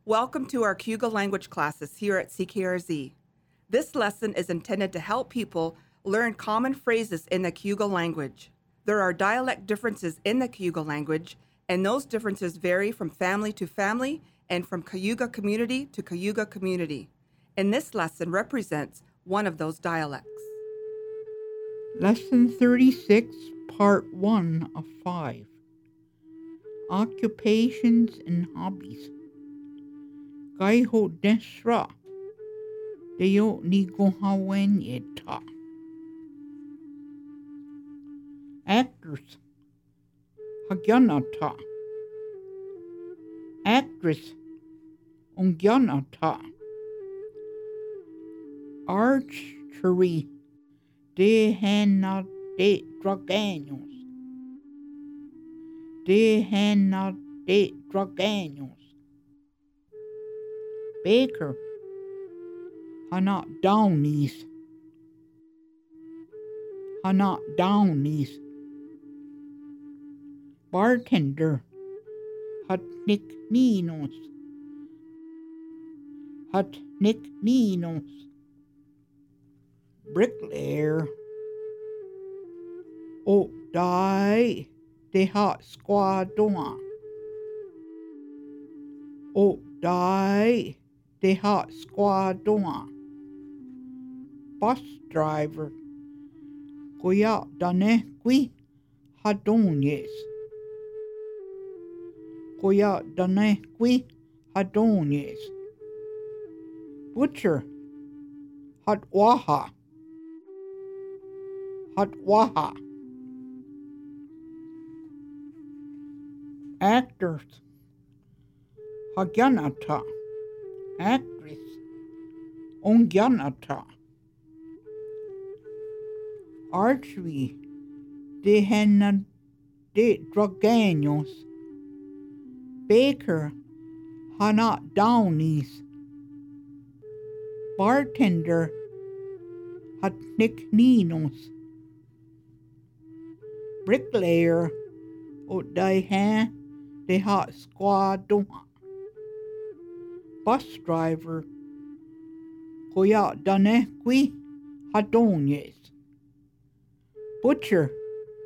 Welcome to our Cayuga language classes here at CKRZ. This lesson is intended to help people learn common phrases in the Cayuga language. There are dialect differences in the Cayuga language, and those differences vary from family to family and from Cayuga community to Cayuga community. And this lesson represents one of those dialects. Lesson 36, Part 1 of 5. Occupations and Hobbies. Kaiho desra. Deo ni gohawen eta. Actors. Hagyanata. Actress. Ungyanata. Archery. De hena de draganos. De hena de draganos. Baker. Hana downies. Hana downies. Bartender. Hatnik ninos. Hatnik ninos. Bricklayer. O die de hot squadron. O die de hot squadron. Bus driver. Goya dane qui hadonies. Goya dane qui hadonies. Butcher. Hatwaha. Hatwaha. Actors. Hagyanata. Actress. Ungyanata. Archery. De hena de draganos. Baker. Hana downies. Bartender. Hatnik ninos. Bricklayer. O die de hot squadron. Bus driver. Goya dane qui hadonies. Butcher.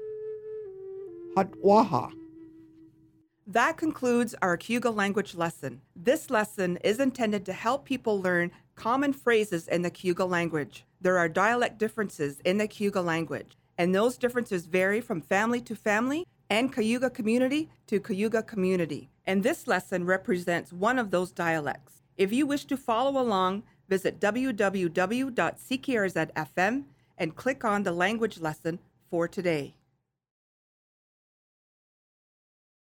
Hatwaha. That concludes our Cayuga language lesson. This lesson is intended to help people learn common phrases in the Cayuga language. There are dialect differences in the Cayuga language, and those differences vary from family to family and Cayuga community to Cayuga community. And this lesson represents one of those dialects. If you wish to follow along, visit www.ckrz.fm and click on the language lesson for today.